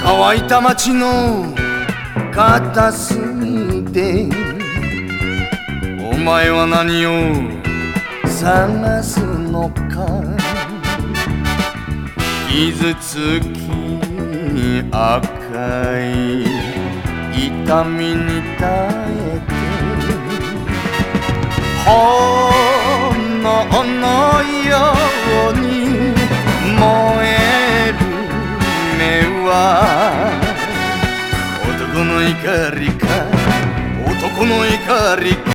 乾いた街の片隅でお前は何を探すのか。傷つき赤い痛みに耐えて炎のように燃える目は男の怒りか男の怒りか。